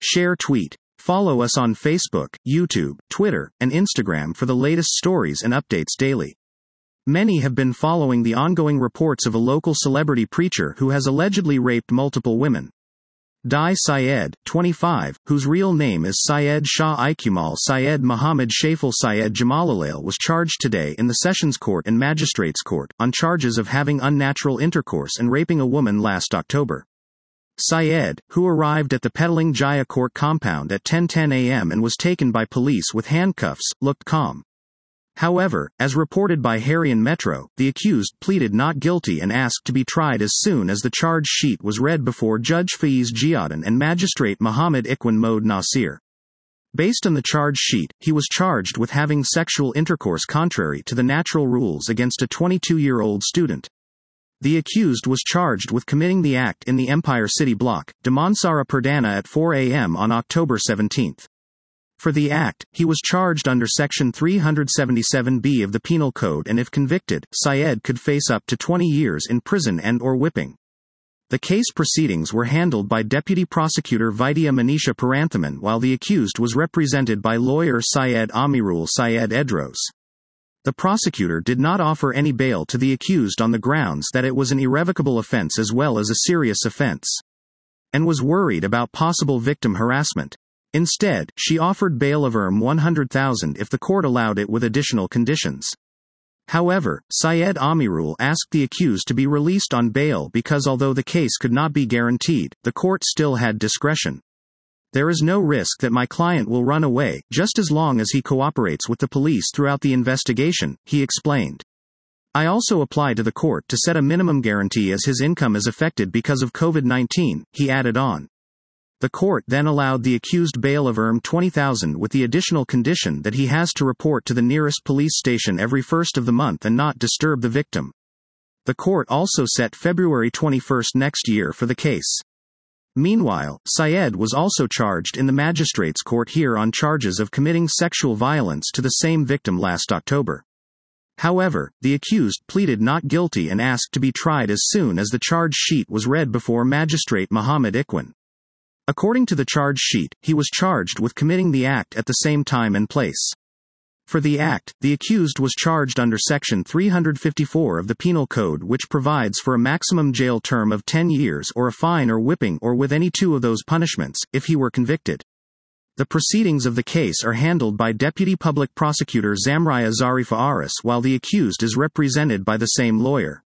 Share tweet. Follow us on Facebook, YouTube, Twitter, and Instagram for the latest stories and updates daily. Many have been following the ongoing reports of a local celebrity preacher who has allegedly raped multiple women. Dai Syed, 25, whose real name is Syed Shah Iqmal Syed Muhammad Shafil Syed Jamalalail, was charged today in the Sessions Court and Magistrates Court on charges of having unnatural intercourse and raping a woman last October. Syed, who arrived at the Petaling Jaya Court compound at 10:10 a.m. and was taken by police with handcuffs, looked calm. However, as reported by Harian Metro, the accused pleaded not guilty and asked to be tried as soon as the charge sheet was read before Judge Faiz Jiadan and Magistrate Muhammad Iqwan Mohd Nasir. Based on the charge sheet, he was charged with having sexual intercourse contrary to the natural rules against a 22-year-old student. The accused was charged with committing the act in the Empire City block, Damansara Perdana at 4 a.m. on October 17. For the act, he was charged under Section 377B of the Penal Code, and if convicted, Syed could face up to 20 years in prison and/or whipping. The case proceedings were handled by Deputy Prosecutor Vidya Manisha Paranthaman, while the accused was represented by lawyer Syed Amirul Syed Edros. The prosecutor did not offer any bail to the accused on the grounds that it was an irrevocable offense as well as a serious offense, and was worried about possible victim harassment. Instead, she offered bail of $100,000 if the court allowed it with additional conditions. However, Syed Amirul asked the accused to be released on bail because although the case could not be guaranteed, the court still had discretion. There is no risk that my client will run away, just as long as he cooperates with the police throughout the investigation, he explained. I also apply to the court to set a minimum guarantee as his income is affected because of COVID-19, he added on. The court then allowed the accused bail of $20,000 with the additional condition that he has to report to the nearest police station every first of the month and not disturb the victim. The court also set February 21 next year for the case. Meanwhile, Syed was also charged in the magistrates' court here on charges of committing sexual violence to the same victim last October. However, the accused pleaded not guilty and asked to be tried as soon as the charge sheet was read before Magistrate Muhammad Iqwan. According to the charge sheet, he was charged with committing the act at the same time and place. For the act, the accused was charged under Section 354 of the Penal Code, which provides for a maximum jail term of 10 years or a fine or whipping or with any two of those punishments, if he were convicted. The proceedings of the case are handled by Deputy Public Prosecutor Zamraya Zarifa Aris, while the accused is represented by the same lawyer.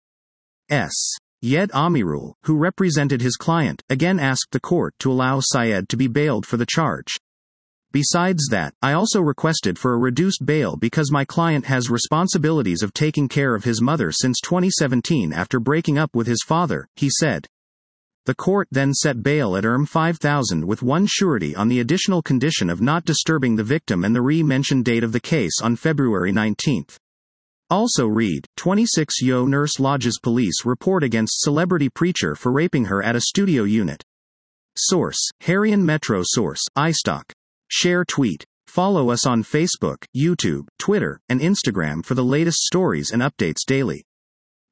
Syed Amirul, who represented his client, again asked the court to allow Syed to be bailed for the charge. Besides that, I also requested for a reduced bail because my client has responsibilities of taking care of his mother since 2017 after breaking up with his father, he said. The court then set bail at $5,000 with one surety on the additional condition of not disturbing the victim and the re-mentioned date of the case on February 19. Also read, 26 Yo Nurse lodges police report against celebrity preacher for raping her at a studio unit. Source, Harian Metro. Source, iStock. Share tweet. Follow us on Facebook, YouTube, Twitter, and Instagram for the latest stories and updates daily.